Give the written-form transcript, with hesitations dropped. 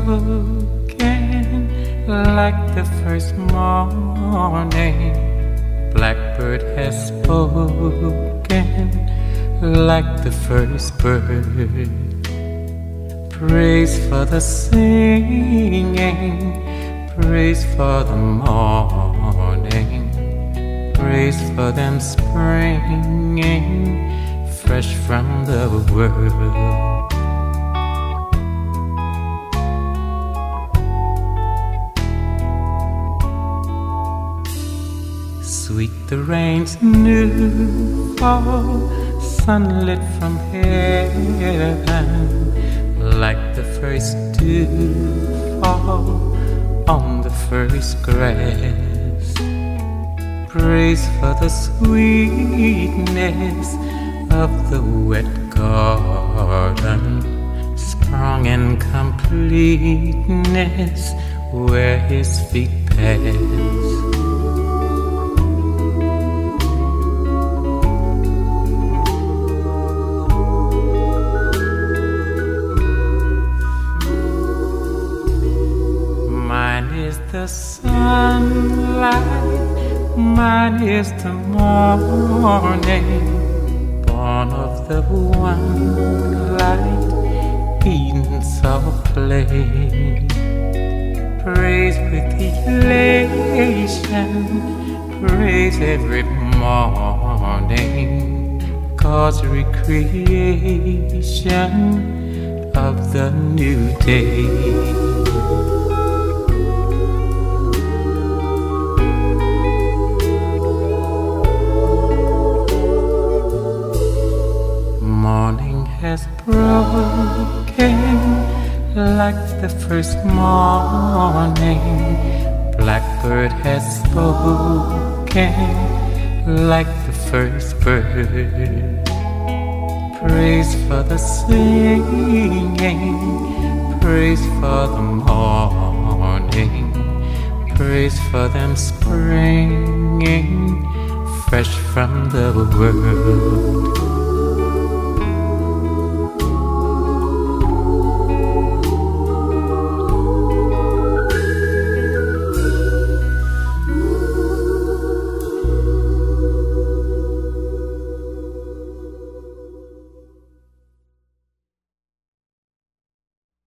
broken like the first morning. Blackbird has spoken like the first bird. Praise for the singing, praise for the morning, praise for them springing fresh from the world. Sweet the rain's new fall, sunlit from heaven, like the first dew fall on the first grass. Praise for the sweetness of the wet garden, sprung in completeness where his feet pass. Mine is the sunlight, mine is the morning, born of the one light, Eden's of play. Praise with elation, praise every morning, cause recreation of the new day. Morning has broken like the first morning. Blackbird has spoken like the first bird. Praise for the singing, praise for the morning, praise for them springing fresh from the world.